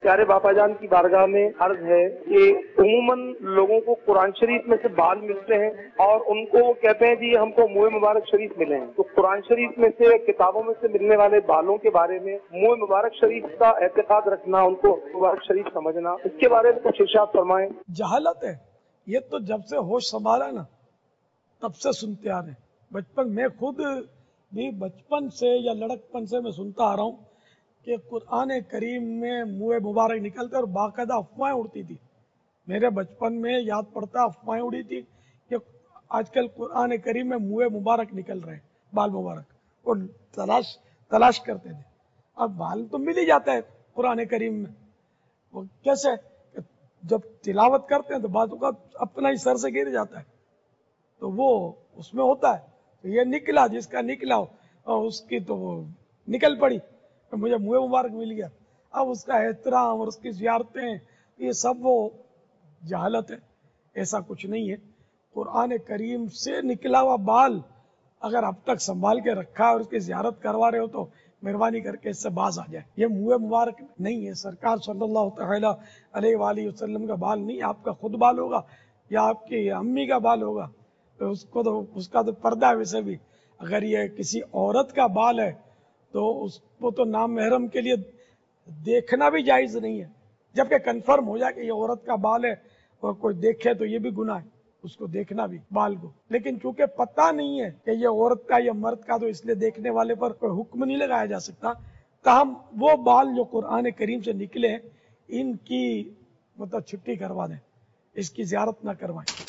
प्यारे बापा जान की बारगाह में अर्ज है कि उमूमन लोगों को कुरान शरीफ में से बाल मिलते हैं और उनको कहते हैं जी हमको मुँह मुबारक शरीफ मिले हैं। तो कुरान शरीफ में से किताबों में से मिलने वाले बालों के बारे में मुँह मुबारक शरीफ का एतकाद रखना, उनको मुबारक शरीफ समझना, इसके बारे में कुछ इरशाद फरमाएं। जहालत है ये तो, जब से होश संभाला ना तब से सुनते आ रहे हैं। बचपन में खुद भी बचपन से या लड़कपन से मैं सुनता आ रहा हूँ कि कुरान करीम में मुँह मुबारक निकलते और बाकायदा अफवाहें उड़ती थी। मेरे बचपन में याद पड़ता अफवाहें उड़ी थी कि आजकल कुरान करीम में मुँह मुबारक निकल रहे हैं, बाल मुबारक, और तलाश करते थे। अब बाल तो मिल ही जाता है कुरान करीम में, वो कैसे? जब तिलावत करते हैं तो बातों का अपना ही सर से गिर जाता है, तो वो उसमें होता है। तो ये निकला, जिसका निकला और उसकी तो वो निकल पड़ी, तो मुझे मुँह मुबारक मिल गया। अब उसका एहतराम और उसकी ज़ियारतें, ये सब वो जहालत है। ऐसा कुछ नहीं है। कुरान करीम से निकला हुआ बाल अगर अब तक संभाल के रखा और उसकी ज़ियारत करवा रहे हो तो मेहरबानी करके इससे बाज आ जाए। ये मुँह मुबारक नहीं है। सरकार सल्लल्लाहु तआला अलैहि वसल्लम का बाल नहीं, आपका खुद बाल होगा या आपकी अम्मी का बाल होगा, तो उसका तो पर्दा है। वैसे भी अगर ये किसी औरत का बाल है तो उसको तो नाम महरम के लिए देखना भी जायज नहीं है, जबकि कंफर्म हो जाए कि ये औरत का बाल है और कोई देखे तो ये भी गुनाह है, उसको देखना भी बाल को। लेकिन चूंकि पता नहीं है कि ये औरत का या मर्द का, तो इसलिए देखने वाले पर कोई हुक्म नहीं लगाया जा सकता। ताहम वो बाल जो कुरान करीम से निकले इनकी मतलब छुट्टी करवा दें, इसकी ज़ियारत ना करवाएं।